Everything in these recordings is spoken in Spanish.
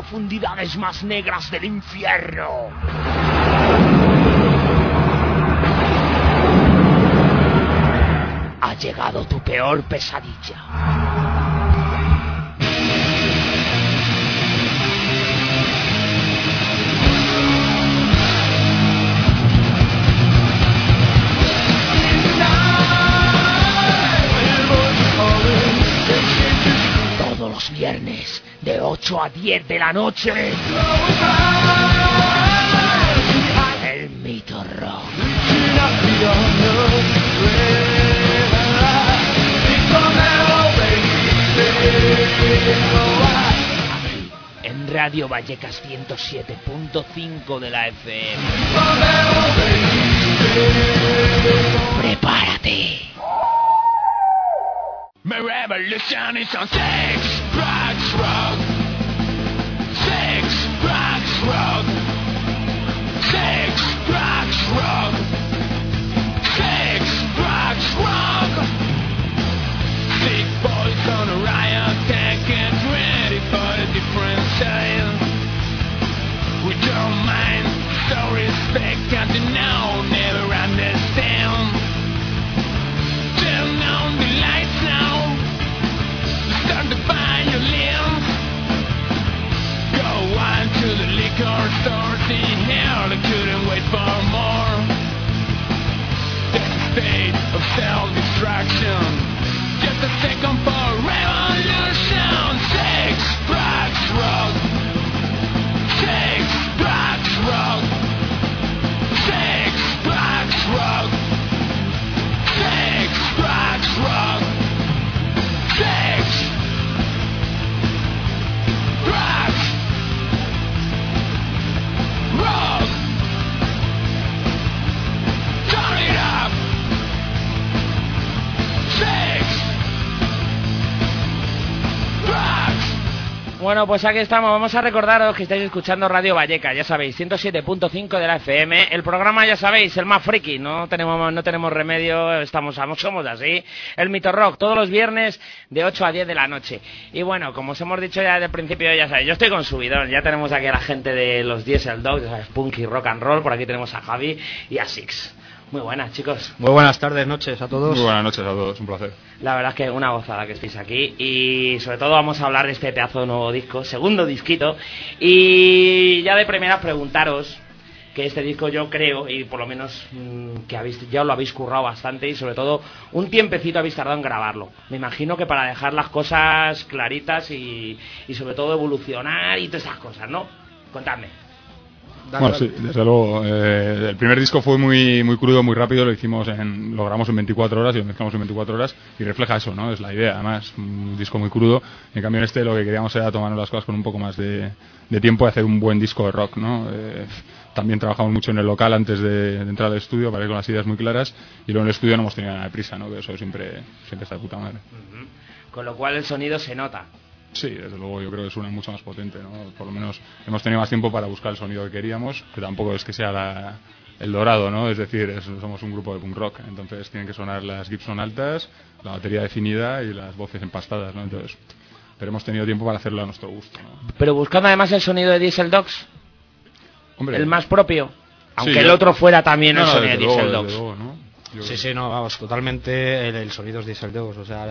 profundidades más negras del infierno. Ha llegado tu peor pesadilla. Todos los viernes de 8 a 10 de la noche, el Mito Rock. Aquí, en Radio Vallecas 107.5 de la FM. Prepárate. My revolution is on sex, drugs, rock. Sex, drugs, rock. Sex, drugs, rock. Sex, drugs, rock. Sick boys on a riot, can't get ready for a different style. We don't mind, so respect, got to know, never understand. Turn on the lights now. Start the violence. Go on to the liquor store. See hell, I couldn't wait for more. There's a state of self-destruction. Just a second for revolution. Sex, drugs, rock. Sex, drugs, rock. Sex, drugs, rock. Sex, drugs, rock. Sex, drugs, rock. Turn it up. Sex, drugs. Bueno, pues aquí estamos. Vamos a recordaros que estáis escuchando Radio Vallecas, ya sabéis, 107.5 de la FM. El programa, ya sabéis, el más friki. No tenemos remedio, somos así. El Mito Rock, todos los viernes de 8 a 10 de la noche. Y bueno, como os hemos dicho ya desde el principio, ya sabéis, yo estoy con subidón. Ya tenemos aquí a la gente de los Diesel Dogs, ya sabéis, punk y rock and roll. Por aquí tenemos a Javi y a Six. Muy buenas, chicos. Muy buenas tardes, noches a todos. Muy buenas noches a todos, un placer. La verdad es que una gozada que estéis aquí. Y sobre todo vamos a hablar de este pedazo de nuevo disco, segundo disquito. Y ya de primeras preguntaros que este disco yo creo, y por lo menos que ya lo habéis currado bastante, y sobre todo un tiempecito habéis tardado en grabarlo. Me imagino que para dejar las cosas claritas y sobre todo evolucionar y todas esas cosas, ¿no? Contadme. Bueno, sí, desde luego. El primer disco fue muy crudo, muy rápido. Lo grabamos en 24 horas y lo mezclamos en 24 horas y refleja eso, ¿no? Es la idea, además, un disco muy crudo. En cambio, en lo que queríamos era tomarnos las cosas con un poco más de tiempo y hacer un buen disco de rock, ¿no? También trabajamos mucho en el local antes de entrar al estudio para ir con las ideas muy claras, y luego en el estudio no hemos tenido nada de prisa, ¿no? Que eso siempre está de puta madre. Con lo cual el sonido se nota. Sí, desde luego yo creo que suena mucho más potente, ¿no? Por lo menos hemos tenido más tiempo para buscar el sonido que queríamos, que tampoco es que sea el dorado, ¿no? Es decir, somos un grupo de punk rock, entonces tienen que sonar las Gibson altas, la batería definida y las voces empastadas, ¿no? Entonces, pero hemos tenido tiempo para hacerlo a nuestro gusto, ¿no? Pero buscando además el sonido de Diesel Dogs, hombre, el más propio, aunque sí, el otro fuera también el sonido de Diesel Dogs. Luego, ¿no? Sí, no, vamos, totalmente el sonido es Diesel Dogs, o sea,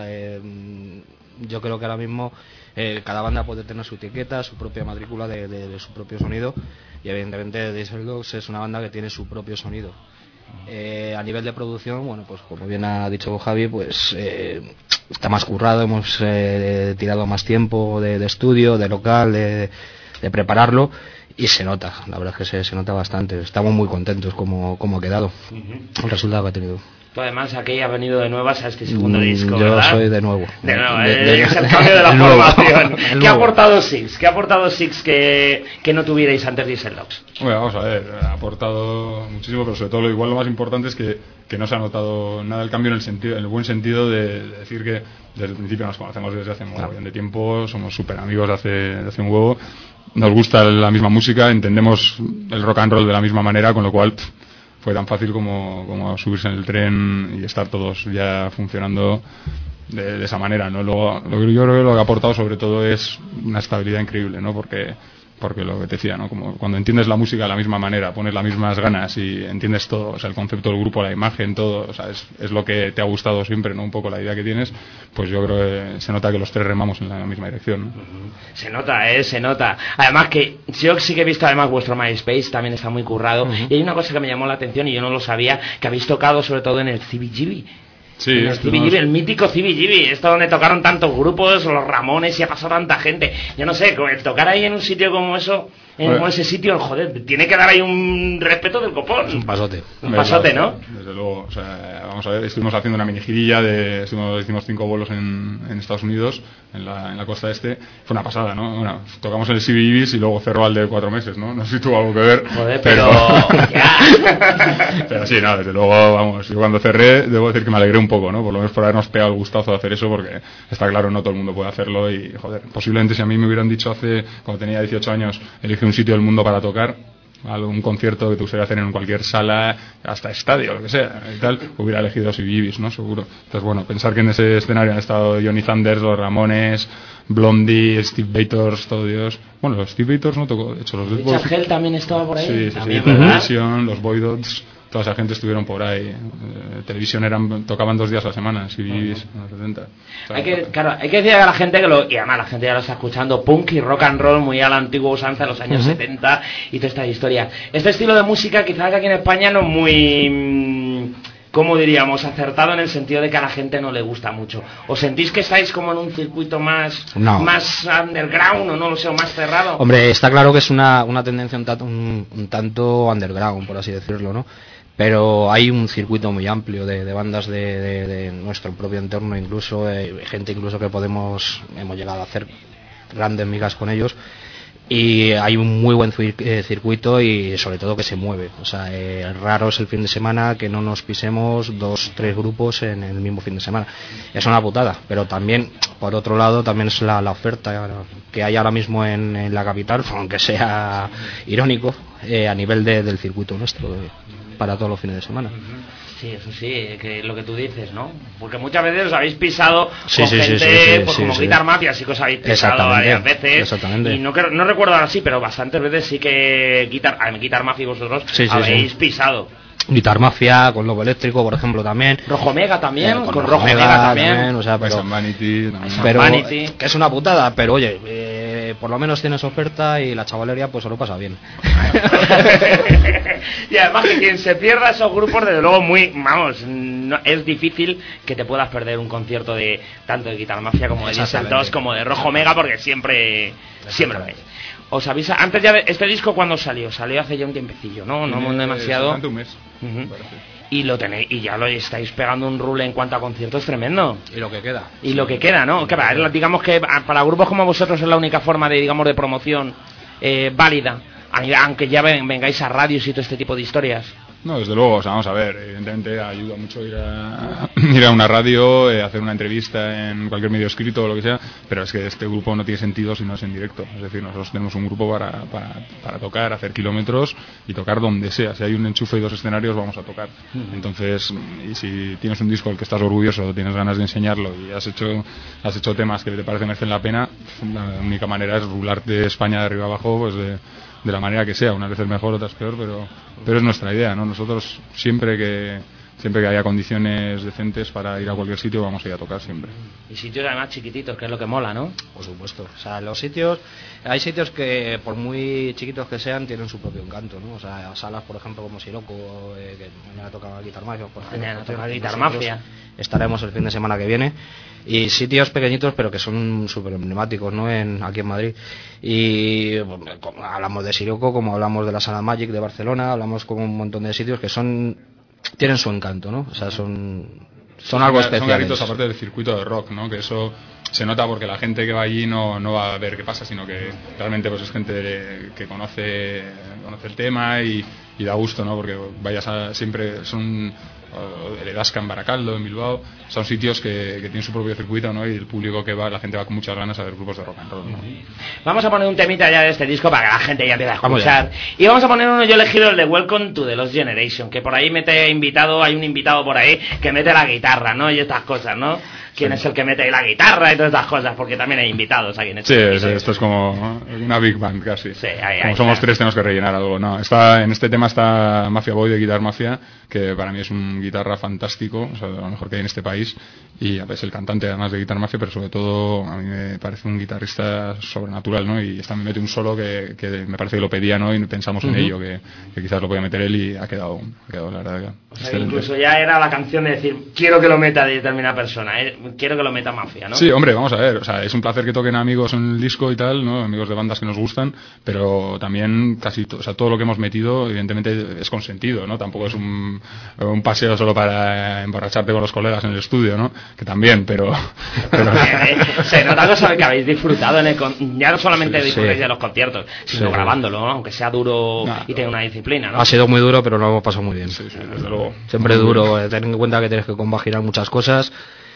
yo creo que ahora mismo cada banda puede tener su etiqueta, su propia matrícula de su propio sonido, y evidentemente Diesel Dogs es una banda que tiene su propio sonido. A nivel de producción, bueno, pues como bien ha dicho Javi, pues está más currado, hemos tirado más tiempo de estudio, de local, de prepararlo, y se nota, la verdad es que se nota bastante. Estamos muy contentos como ha quedado el resultado que ha tenido. Tú además aquí has venido de nuevas a este segundo disco, ¿verdad? Yo soy de nuevo. Es el cambio de la formación. ¿Qué ha aportado Six? ¿Qué ha aportado Six que no tuvierais antes Diesel Dogs? Bueno, vamos a ver, ha aportado muchísimo, pero sobre todo igual lo más importante es que no se ha notado nada el cambio en el buen sentido de decir que desde el principio nos conocemos desde hace un montón de tiempo, somos súper amigos de hace un huevo, nos gusta la misma música, entendemos el rock and roll de la misma manera, con lo cual fue tan fácil como subirse en el tren y estar todos ya funcionando de esa manera, ¿no? Luego, yo creo que lo que ha aportado sobre todo es una estabilidad increíble, ¿no? Porque porque lo que te decía, ¿no? Como cuando entiendes la música de la misma manera, pones las mismas ganas y entiendes todo, o sea, el concepto del grupo, la imagen, todo, o sea, es lo que te ha gustado siempre, ¿no? Un poco la idea que tienes, pues yo creo que se nota que los tres remamos en la misma dirección, ¿no? Se nota, se nota. Además que yo sí que he visto además vuestro MySpace, también está muy currado, y hay una cosa que me llamó la atención y yo no lo sabía, que habéis tocado sobre todo en el CBGB. Sí, el mítico CBGB, esto donde tocaron tantos grupos, los Ramones, y ha pasado tanta gente. Yo no sé, el tocar ahí en un sitio como eso, como ese sitio, joder, tiene que dar ahí un respeto del copón. Es un pasote. Un pasote, ¿no? Desde luego, o sea, vamos a ver, estuvimos haciendo una mini girilla, hicimos 5 bolos en Estados Unidos, en la costa este, fue una pasada, ¿no? Bueno, tocamos en el CBGBs y luego cerró al de 4 meses, ¿no? No sé si tuvo algo que ver. Joder, pero... Pero sí, no, desde luego, vamos, yo cuando cerré, debo decir que me alegré un poco, ¿no? Por lo menos por habernos pegado el gustazo de hacer eso, porque está claro, no todo el mundo puede hacerlo y, joder, posiblemente si a mí me hubieran dicho cuando tenía 18 años, elige un sitio del mundo para tocar, algún concierto que te gustaría hacer en cualquier sala, hasta estadio, lo que sea, y tal, hubiera elegido CBGBs, ¿no? Seguro. Entonces, bueno, pensar que en ese escenario han estado Johnny Thunders, los Ramones, Blondie, Steve Bators, todo Dios. Bueno, los Steve Bators no tocó, de hecho, los Dead Boys. Richard Hell también estaba por ahí. Sí, también, los Voidots, toda esa gente estuvieron por ahí. Televisión tocaban 2 días a la semana, CBGBs, en los 70. O sea, hay que decir a la gente y además la gente ya lo está escuchando, punk y rock and roll muy a la antigua usanza de los años 70 y toda esta historia. Este estilo de música quizás aquí en España no es muy, ¿cómo diríamos?, acertado en el sentido de que a la gente no le gusta mucho. ¿Os sentís que estáis como en un circuito más underground o no lo sé, o más cerrado? Hombre, está claro que es una tendencia un tanto underground, por así decirlo, ¿no? Pero hay un circuito muy amplio de bandas de nuestro propio entorno, incluso gente incluso que hemos llegado a hacer grandes migas con ellos, y hay un muy buen circuito y sobre todo que se mueve. O sea, raro es el fin de semana que no nos pisemos 2-3 grupos en el mismo fin de semana. Es una putada, pero también, por otro lado, también es la oferta que hay ahora mismo en la capital, aunque sea irónico, a nivel del circuito nuestro, para todos los fines de semana. Sí, eso sí, que lo que tú dices, ¿no? Porque muchas veces os habéis pisado con gente, pues como Guitar Mafia, sí que os habéis pisado varias veces. Exactamente. Y no recuerdo ahora sí, pero bastantes veces sí que Guitar Mafia y vosotros habéis pisado. Guitar Mafia, con Lobo Eléctrico, por ejemplo, también. Rojo Mega también, con Rojo Mega también. O sea, pero Vanity, que es una putada, pero oye, por lo menos tienes oferta y la chavalería pues se lo pasa bien. Y además que quien se pierda esos grupos, desde luego es difícil que te puedas perder un concierto de tanto de Guitar Mafia como de Diesel 2 como de Rojo Mega, porque siempre lo hay. Os avisa, antes ya este disco, ¿cuándo salió? Salió hace ya un tiempecillo, ¿no? No demasiado. Un mes. Y lo tenéis, y ya lo estáis pegando un rule en cuanto a conciertos tremendo. Y lo que queda. Y lo que queda, ¿no? Que digamos que para grupos como vosotros es la única forma de promoción válida, aunque ya vengáis a radios y todo este tipo de historias. No, desde luego, o sea, vamos a ver, evidentemente ayuda mucho ir a una radio, hacer una entrevista en cualquier medio escrito o lo que sea, pero es que este grupo no tiene sentido si no es en directo. Es decir, nosotros tenemos un grupo para tocar, hacer kilómetros y tocar donde sea. Si hay un enchufe y 2 escenarios, vamos a tocar. Entonces, y si tienes un disco del que estás orgulloso, tienes ganas de enseñarlo y has hecho temas que te parecen merecen la pena, la única manera es rularte de España de arriba abajo, pues de la manera que sea, unas veces mejor, otras peor, pero es nuestra idea, ¿no? Nosotros siempre que haya condiciones decentes para ir a cualquier sitio vamos a ir a tocar siempre. Y sitios además chiquititos, que es lo que mola, ¿no? Por supuesto, o sea, hay sitios que por muy chiquitos que sean tienen su propio encanto, ¿no? O sea, salas por ejemplo como Siroco, que mañana toca Guitar Mafia, por ejemplo, mañana toca Guitar Mafia. Estaremos el fin de semana que viene. Y sitios pequeñitos pero que son súper emblemáticos, ¿no? Aquí en Madrid. Y hablamos de Siroco, como hablamos de la Sala Magic de Barcelona, hablamos con un montón de sitios que tienen su encanto, ¿no? O sea, son algo especial. Son garitos aparte del circuito de rock, ¿no? Que eso se nota porque la gente que va allí no va a ver qué pasa, sino que realmente pues es gente que conoce el tema y da gusto, ¿no? Porque siempre son el Edasca en Baracaldo, en Bilbao, son sitios que tienen su propio circuito, ¿no? Y el público que va, la gente va con muchas ganas a ver grupos de rock and roll, ¿no? Vamos a poner un temita ya de este disco para que la gente ya empiece a escuchar. Y vamos a poner uno, yo he elegido el de Welcome to the Lost Generation, que por ahí hay un invitado por ahí que mete la guitarra, ¿no? Y estas cosas, ¿no? quién es el que mete la guitarra y todas estas cosas, porque también hay invitados aquí en este esto es como una big band casi. Sí, como somos tres tenemos que rellenar algo. No, en este tema está Mafia Boy de Guitar Mafia, que para mí es un guitarra fantástico, o sea, lo mejor que hay en este país, y es el cantante además de Guitar Mafia, pero sobre todo a mí me parece un guitarrista sobrenatural, ¿no? Y me mete un solo que me parece que lo pedía, ¿no? Y pensamos en ello, que quizás lo podía meter él, y ha quedado la verdad. O sea, incluso ya era la canción de decir, quiero que lo meta determinada persona, quiero que lo meta Mafia, ¿no? Sí, hombre, vamos a ver, o sea, es un placer que toquen amigos en el disco y tal, ¿no? Amigos de bandas que nos gustan, pero también todo lo que hemos metido evidentemente es consentido, ¿no? Tampoco es un paseo solo para emborracharte con los colegas en el estudio, ¿no? Que también, pero... Se nota que habéis disfrutado ya no solamente disfrutáis de los conciertos, sino grabándolo, ¿no? Aunque sea duro y tenga una disciplina, ¿no? Ha sido muy duro, pero lo hemos pasado muy bien. Sí, desde luego. Siempre duro, ten en cuenta que tienes que compaginar muchas cosas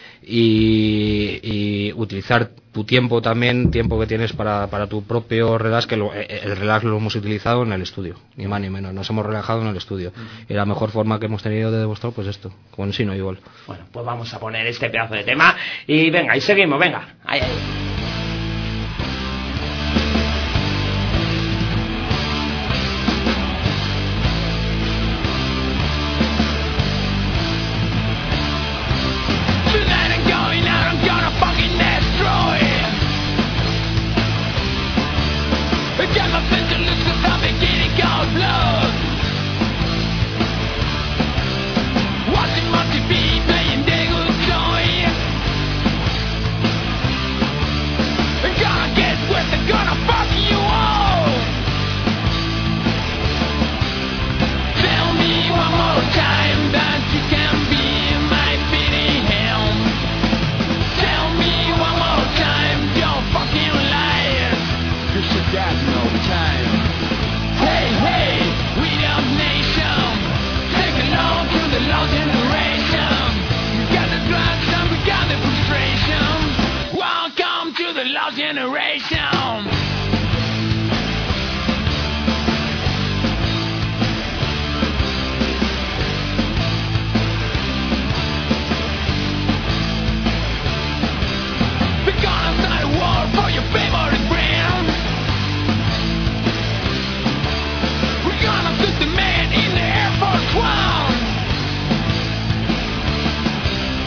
y utilizar tu tiempo también, tiempo que tienes para tu propio relax, que el relax lo hemos utilizado en el estudio, ni más ni menos, nos hemos relajado en el estudio, y la mejor forma que hemos tenido de demostrar pues esto, con Sino igual. Bueno, pues vamos a poner este pedazo de tema y venga, y seguimos, venga, ahí.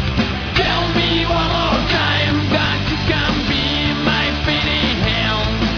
Tell me one more time that you can be my fitting hand.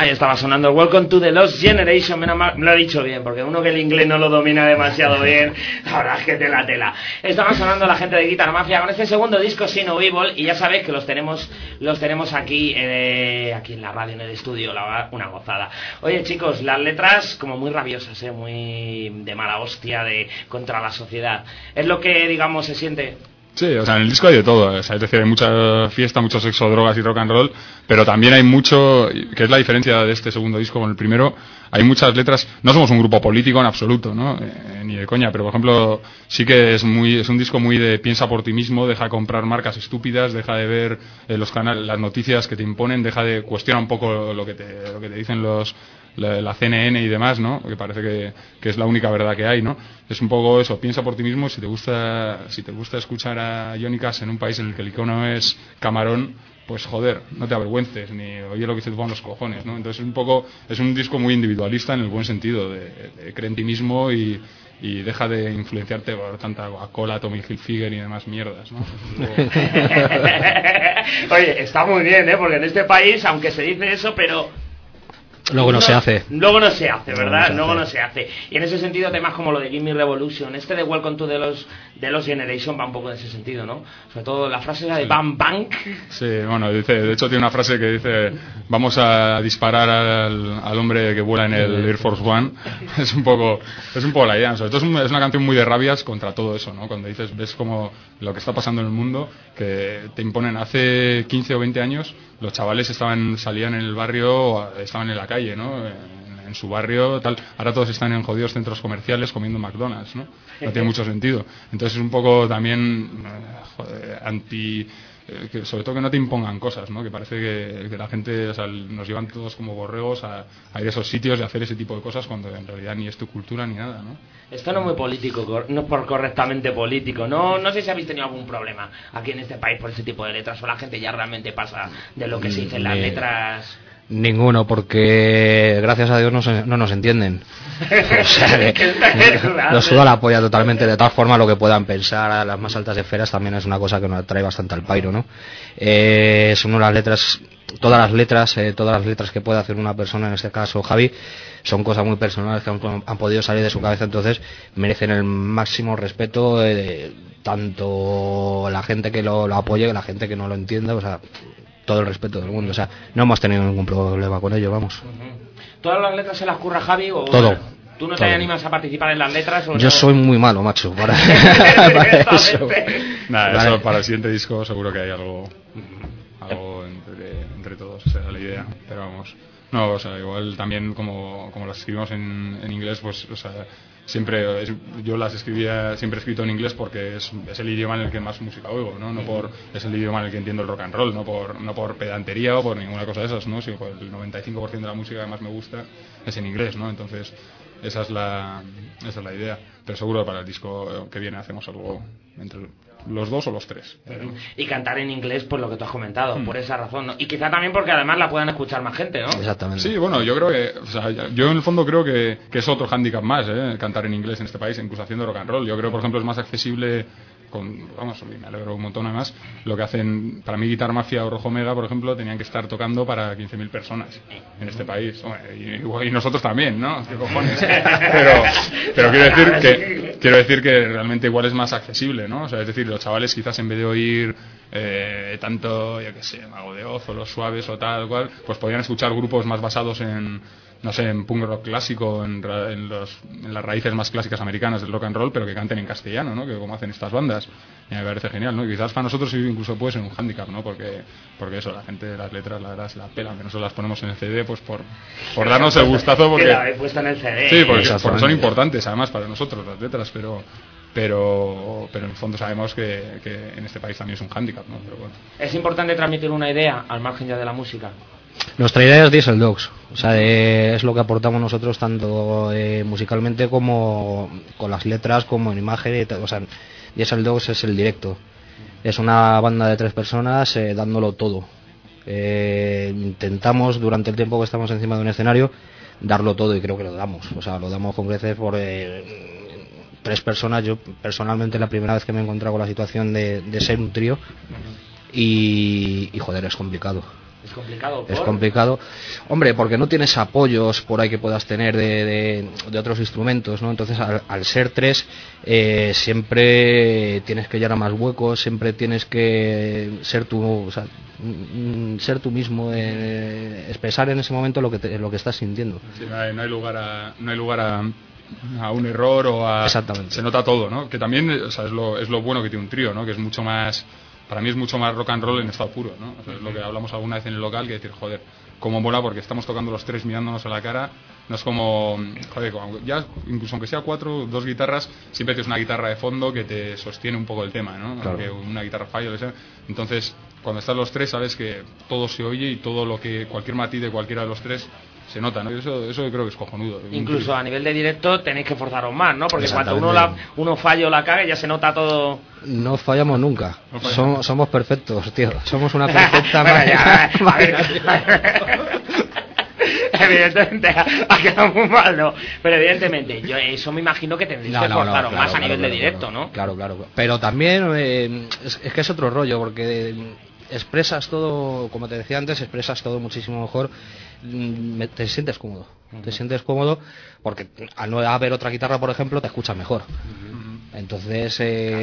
Ahí estaba sonando Welcome to the Lost Generation, menos mal, me lo he dicho bien, porque uno que el inglés no lo domina demasiado bien, la verdad es que tela. Estaba sonando la gente de Guitar Mafia con este segundo disco, Sin No Evil, y ya sabéis que los tenemos aquí en la radio, en el estudio, una gozada. Oye chicos, las letras como muy rabiosas, muy de mala hostia, de contra la sociedad. Es lo que, digamos, se siente. Sí, o sea, en el disco hay de todo, o sea, es decir, hay mucha fiesta, mucho sexo, drogas y rock and roll, pero también hay mucho, que es la diferencia de este segundo disco con el primero, hay muchas letras, no somos un grupo político en absoluto, ¿no? Ni de coña, pero por ejemplo, sí que es un disco muy de piensa por ti mismo, deja de comprar marcas estúpidas, deja de ver los canales, las noticias que te imponen, deja de cuestionar un poco lo que te dicen la CNN y demás, ¿no? Que parece que es la única verdad que hay, ¿no? Es un poco eso, piensa por ti mismo. Si te gusta escuchar a Johnny Cash en un país en el que el icono es Camarón, pues joder, no te avergüences, ni oye lo que se te pongan los cojones, ¿no? Entonces es un disco muy individualista en el buen sentido, de cree en ti mismo y deja de influenciarte por tanta Coca-Cola, Tommy Hilfiger y demás mierdas, ¿no? Oye, está muy bien, porque en este país, aunque se dice eso, pero luego no se hace, ¿verdad? Luego no se hace. Y en ese sentido, temas como lo de Gimme Revolution, de Welcome to the Lost Generation va un poco en ese sentido, ¿no? Sobre todo la frase de Bam Bang. Sí, bueno, de hecho tiene una frase que dice: vamos a disparar al hombre que vuela en el Air Force One. Es un poco la idea. Sobre todo es una canción muy de rabias contra todo eso, ¿no? Cuando ves como lo que está pasando en el mundo, que te imponen hace 15 o 20 años, los chavales salían en el barrio, estaban en la calle, ¿no? En su barrio, tal. Ahora todos están en jodidos centros comerciales comiendo McDonald's, ¿no? No tiene mucho sentido. Entonces es un poco también sobre todo que no te impongan cosas, ¿no? Que parece que la gente, o sea, nos llevan todos como borregos a ir a esos sitios y a hacer ese tipo de cosas cuando en realidad ni es tu cultura ni nada, ¿no? Esto no es muy político, no es por correctamente político. No sé si habéis tenido algún problema aquí en este país por ese tipo de letras, o la gente ya realmente pasa de lo que se dice en las letras. Ninguno, porque gracias a Dios no nos entienden. O sea, nos suda la polla totalmente. De tal forma, lo que puedan pensar a las más altas esferas también es una cosa que nos atrae bastante al pairo, ¿no? Son unas letras, todas las letras que puede hacer una persona, en este caso Javi, son cosas muy personales que han podido salir de su cabeza, entonces merecen el máximo respeto, tanto la gente que lo apoye, que la gente que no lo entienda, o sea, todo el respeto del mundo, o sea, no hemos tenido ningún problema con ello, vamos. ¿Todas las letras se las curra Javi o...? Todo. ¿Tú no te animas a participar en las letras? Yo soy muy malo, macho, para eso. Nada, eso para el siguiente disco seguro que hay algo entre todos, esa es la idea, pero vamos. No, o sea, igual también como las escribimos en inglés, pues, o sea, yo las escribía, siempre he escrito en inglés porque es el idioma en el que más música oigo, ¿no? Es el idioma en el que entiendo el rock and roll, no por pedantería o por ninguna cosa de esas, ¿no? Sino el 95% de la música que más me gusta es en inglés, ¿no? Entonces, esa es la idea. Pero seguro que para el disco que viene hacemos algo entre los dos o los tres. Y cantar en inglés, por lo que tú has comentado, por esa razón, ¿no? Y quizá también porque además la puedan escuchar más gente, ¿no? Exactamente. Sí, bueno, yo creo que, o sea, yo en el fondo creo que es otro hándicap más, cantar en inglés en este país, incluso haciendo rock and roll. Yo creo, por ejemplo, es más accesible me alegro un montón además, lo que hacen, para mí Guitar Mafia o Rojo Omega, por ejemplo, tenían que estar tocando para 15.000 personas en este país. Y nosotros también, ¿no? ¿Qué cojones? Pero quiero decir que realmente igual es más accesible, ¿no? O sea, es decir, los chavales quizás en vez de oír tanto, yo qué sé, Mago de Oz o Los Suaves o tal cual, pues podrían escuchar grupos más basados en, no sé, en punk rock clásico, en las raíces más clásicas americanas del rock and roll, pero que canten en castellano, ¿no? Que como hacen estas bandas. Y me parece genial, ¿no? Y quizás para nosotros incluso puede ser un hándicap, ¿no? Porque eso, la gente de las letras, la verdad, se las pelan, que nosotros las ponemos en el CD, pues por darnos el gustazo, porque... Que la habéis puesto en el CD. Sí, porque son importantes, además, para nosotros las letras, pero en el fondo sabemos que en este país también es un hándicap, ¿no? Pero bueno. Es importante transmitir una idea al margen ya de la música. Nuestra idea es Diesel Dogs, o sea, es lo que aportamos nosotros tanto musicalmente como con las letras, como en imagen, o sea, Diesel Dogs es el directo, es una banda de 3 personas dándolo todo. Intentamos durante el tiempo que estamos encima de un escenario darlo todo y creo que lo damos, o sea, lo damos con creces por 3 personas. Yo personalmente la primera vez que me he encontrado con la situación de ser un trío y joder, es complicado. Es complicado. Es complicado. Hombre, porque no tienes apoyos por ahí que puedas tener de otros instrumentos, ¿no? Entonces, al ser 3, siempre tienes que llenar más huecos, siempre tienes que ser tú, o sea, ser tú mismo, expresar en ese momento lo que estás sintiendo. Sí, no hay lugar a un error o a... Exactamente. Se nota todo, ¿no? Que también, o sea, es lo bueno que tiene un trío, ¿no? Que es mucho más... Para mí es mucho más rock and roll en estado puro, ¿no? O sea, es lo que hablamos alguna vez en el local, que decir, joder, cómo mola porque estamos tocando los 3 mirándonos a la cara. No es como, joder, ya incluso aunque sea 4, 2 guitarras, siempre tienes una guitarra de fondo que te sostiene un poco el tema, ¿no? Claro. Aunque una guitarra falla, entonces cuando están los 3 sabes que todo se oye y todo lo que, cualquier matiz de cualquiera de los 3 se nota, ¿no? Y eso yo creo que es cojonudo. Incluso a nivel de directo tenéis que forzaros más, ¿no? Porque cuando uno falla o la caga ya se nota todo. No fallamos nunca. Somos perfectos, tío. Somos una perfecta Evidentemente ha quedado muy mal, ¿no? Pero evidentemente yo eso me imagino que tendréis que forzaros más a nivel de directo, ¿no? Claro. Pero también es que es otro rollo, porque expresas todo, como te decía antes, expresas todo muchísimo mejor. Te sientes cómodo. Te sientes cómodo porque al no haber otra guitarra, por ejemplo, te escuchas mejor. Entonces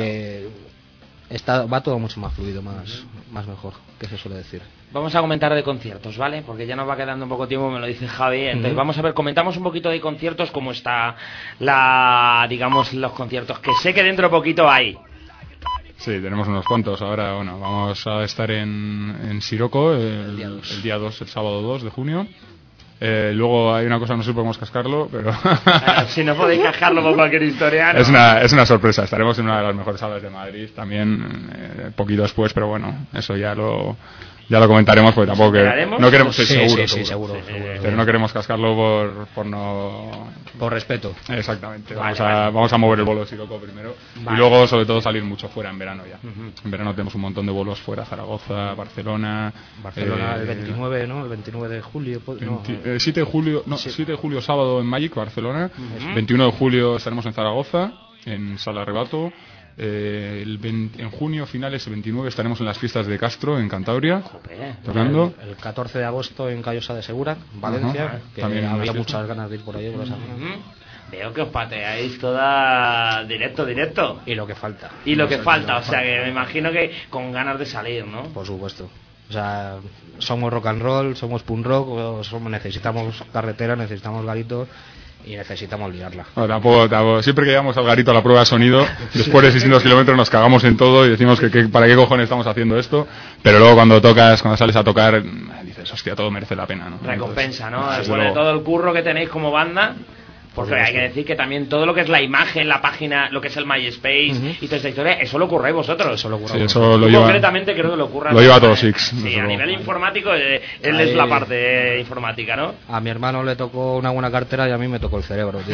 va todo mucho más fluido, más mejor, que se suele decir. Vamos a comentar de conciertos, ¿vale? Porque ya nos va quedando un poco tiempo, me lo dice Javi. Entonces vamos a ver, comentamos un poquito de conciertos, cómo está digamos, los conciertos, que sé que dentro de poquito hay. Sí, tenemos unos cuantos. Ahora, bueno, vamos a estar en Siroco el día 2, el sábado 2 de junio. Luego hay una cosa, no sé si podemos cascarlo, pero... si no podéis cascarlo por cualquier historia, ¿no? Es una sorpresa. Estaremos en una de las mejores salas de Madrid también, poquito después, pero bueno, eso ya lo comentaremos, porque tampoco no queremos... Seguro. Pero no queremos cascarlo por no... Por respeto. Exactamente. Vamos a mover el bolo de Siroco primero. Vale. Y luego, sobre todo, salir mucho fuera en verano ya. En verano tenemos un montón de bolos fuera, Zaragoza, Barcelona... el 29, ¿no? El 29 de julio... 7 de julio, no, 7 de julio sábado en Magic, Barcelona. 21 de julio estaremos en Zaragoza, en Sala Arrebato. En junio, finales, el 29, estaremos en las fiestas de Castro, en Cantabria, tocando. El 14 de agosto en Callosa de Segura, Valencia, que también había muchas ganas de ir por ahí. Veo que os pateáis toda directo. Y lo que falta. O sea que me imagino que con ganas de salir, ¿no? Por supuesto. O sea, somos rock and roll, somos punk rock, necesitamos carretera, necesitamos garitos y necesitamos liarla. No, tampoco. Siempre que llegamos al garito a la prueba de sonido, después de 600 kilómetros nos cagamos en todo y decimos que para qué cojones estamos haciendo esto, pero luego cuando sales a tocar, dices, hostia, todo merece la pena, ¿no? Recompensa, ¿no? Después de todo el curro que tenéis como banda. Porque hay que decir que también todo lo que es la imagen, la página, lo que es el MySpace y toda esta historia, eso lo ocurréis vosotros. Eso lo concretamente creo que lo ocurra. Lo lleva todo Six. Sí, a nivel informático, él es la parte informática, ¿no? A mi hermano le tocó una buena cartera y a mí me tocó el cerebro, tío.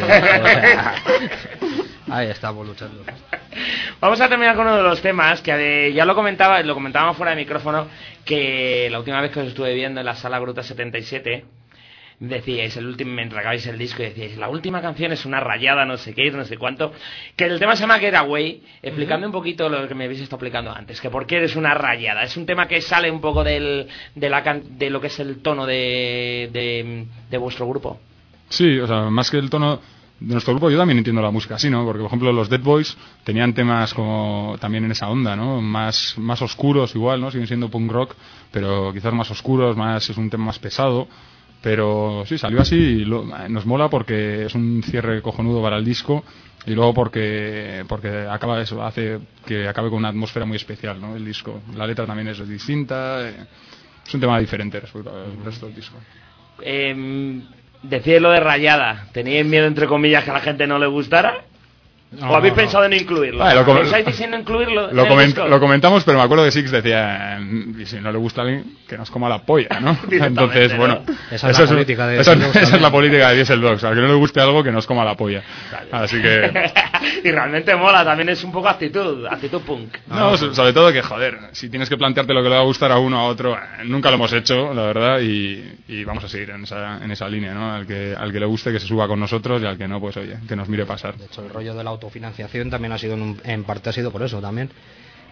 Ahí estamos luchando. Vamos a terminar con uno de los temas que ya lo comentábamos fuera de micrófono, que la última vez que os estuve viendo en la sala Gruta 77... decíais mientras acabáis el disco, decíais la última canción es una rayada, no sé qué, no sé cuánto, que el tema se llama Getaway, explicando un poquito lo que me habéis estado explicando antes, que por qué eres una rayada. Es un tema que sale un poco de lo que es el tono de vuestro grupo. Sí, o sea, más que el tono de nuestro grupo, yo también entiendo la música así, ¿no? Porque, por ejemplo, los Dead Boys tenían temas como también en esa onda, ¿no? Más oscuros igual, ¿no? Siguen siendo punk rock, pero quizás más oscuros, es un tema más pesado. Pero sí, salió así y nos mola porque es un cierre cojonudo para el disco y luego porque acaba eso, hace que acabe con una atmósfera muy especial, ¿no? El disco. La letra también es distinta, es un tema diferente respecto al resto del disco. Decíais lo de rayada, ¿teníais miedo entre comillas que a la gente no le gustara? ¿O habéis pensado en incluirlo? ¿Pensáis en incluirlo? Lo comentamos, pero me acuerdo que Six decía, y si no le gusta a alguien, que nos coma la polla, ¿no? Entonces, bueno, esa es la política de Diesel Dogs. Al que no le guste algo, que nos coma la polla. Vale. Así que... Y realmente mola, también es un poco actitud punk. No, sobre todo que, joder, si tienes que plantearte lo que le va a gustar a uno a otro, nunca lo hemos hecho, la verdad, y vamos a seguir en esa línea, ¿no? Al que le guste, que se suba con nosotros, y al que no, pues oye, que nos mire pasar. De hecho, el rollo de la autofinanciación también ha sido en parte ha sido por eso también,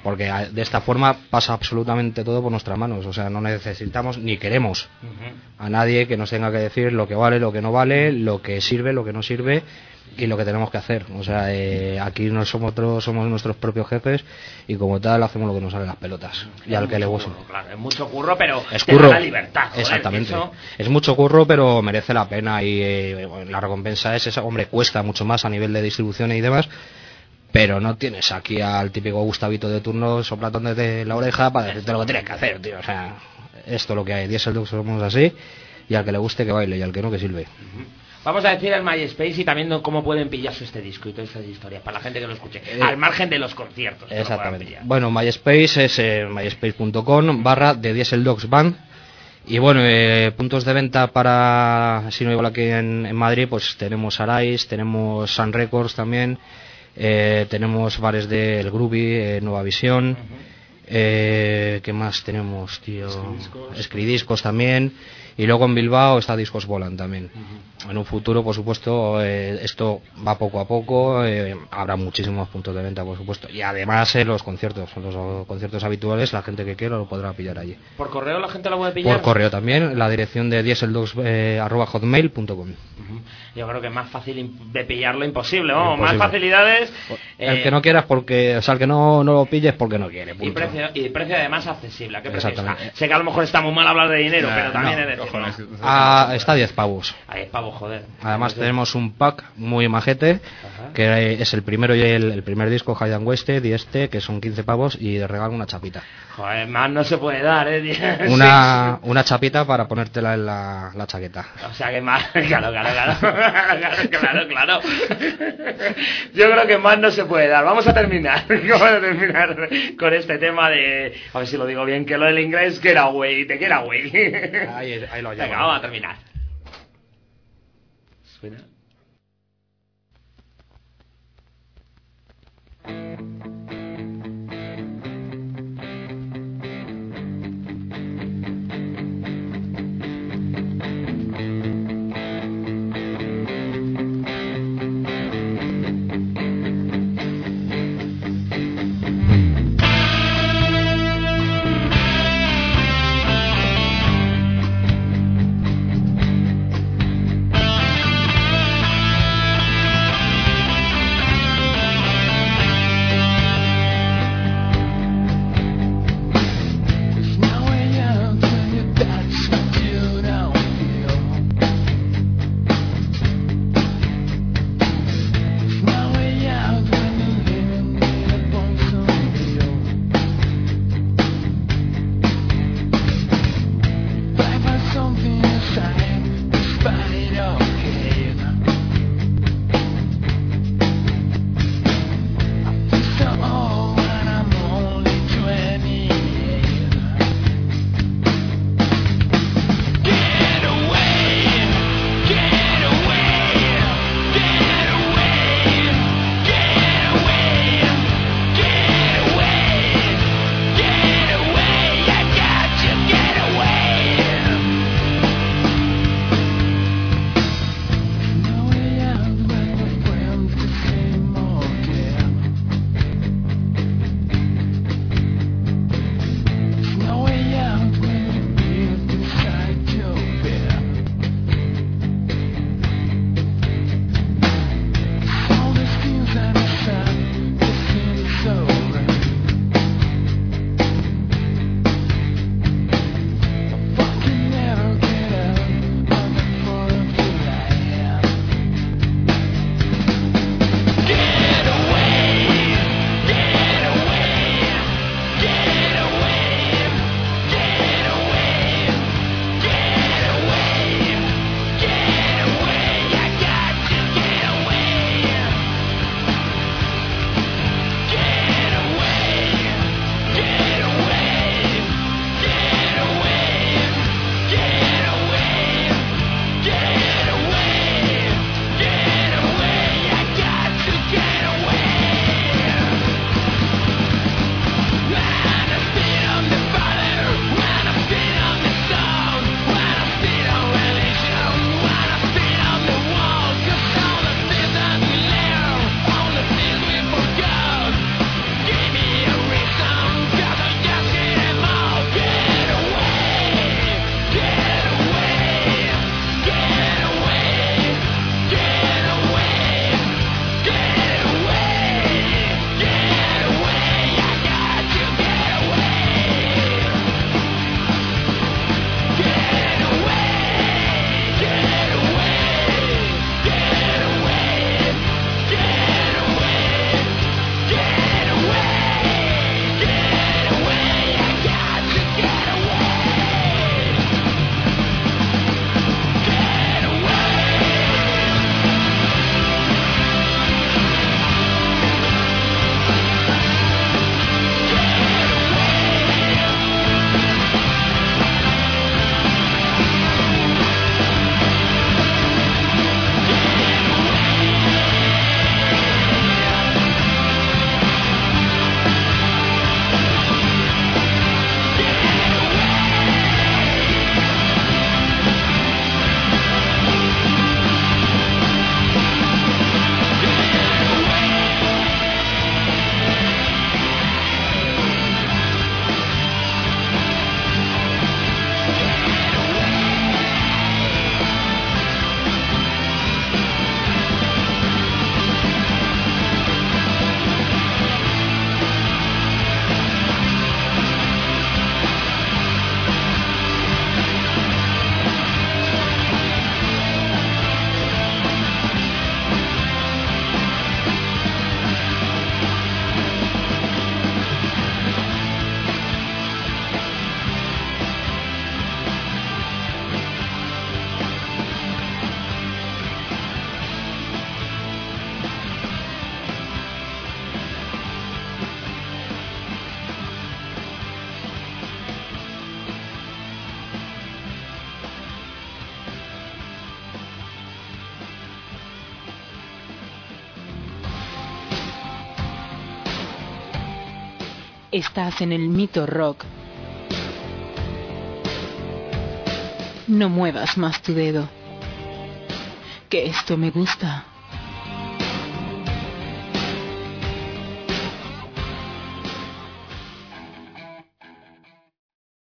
porque de esta forma pasa absolutamente todo por nuestras manos. O sea, no necesitamos ni queremos a nadie que nos tenga que decir lo que vale, lo que no vale, lo que sirve, lo que no sirve y lo que tenemos que hacer. O sea, aquí somos nuestros propios jefes y como tal hacemos lo que nos sale las pelotas. Y al que le guste. Claro, es mucho curro, pero es curro, la libertad. Joder, exactamente. eso... Es mucho curro, pero merece la pena y la recompensa es esa. Hombre, cuesta mucho más a nivel de distribución y demás, pero no tienes aquí al típico Gustavito de turno soplándote la oreja para decirte lo que tienes que hacer, tío. O sea, esto es lo que hay. Diesel Dogs somos así, y al que le guste que baile y al que no que sirve. Vamos a decir el MySpace y también cómo pueden pillarse este disco y todas estas historias para la gente que lo escuche, al margen de los conciertos. Exactamente. Bueno, MySpace es myspace.com/The Diesel Dogs Band. Y bueno, puntos de venta para, si no igual aquí en Madrid, pues tenemos Arais, tenemos Sun Records también, tenemos bares del Groovy, Nueva Visión, ¿qué más tenemos, tío? Escridiscos también. Y luego en Bilbao está Discos Volan también. En un futuro, por supuesto, esto va poco a poco, habrá muchísimos puntos de venta, por supuesto. Y además los conciertos habituales, la gente que quiera lo podrá pillar allí. ¿Por correo la gente lo puede pillar? Por correo también, la dirección de dieseldogs@hotmail.com. Yo creo que es más fácil de pillarlo imposible, ¿no? Más facilidades. El que no quieras porque, o sea, el que no lo pilles porque no quiere. Punto. Y precio además accesible. ¿A qué precio está? Sé que a lo mejor está muy mal hablar de dinero, pero también es decir, está a 10 pavos. A 10 pavos, joder. Además tenemos un pack muy majete, que es el primero y el primer disco, Hide and Wasted, y que son 15 pavos, y de regalo una chapita. Joder, más no se puede dar, Una chapita para ponértela en la chaqueta. O sea que más, claro. Yo creo que más no se puede dar. Vamos a terminar con este tema de, a ver si lo digo bien, que lo del inglés, get away, te get away. Ahí lo llamo. Venga, vamos a terminar. ¿Suena? Estás en el Mito Rock. No muevas más tu dedo, que esto me gusta.